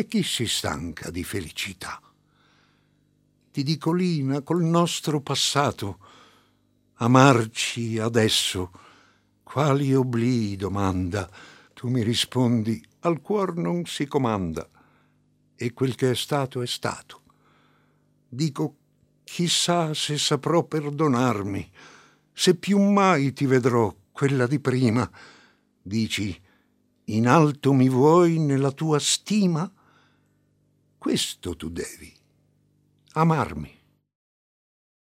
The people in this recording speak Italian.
E chi si stanca di felicità? Ti dico, Lina, col nostro passato, amarci adesso, quali oblii domanda? Tu mi rispondi, al cuor non si comanda, e quel che è stato è stato. Dico, chissà se saprò perdonarmi, se più mai ti vedrò quella di prima. Dici, in alto mi vuoi nella tua stima? Questo tu devi, amarmi.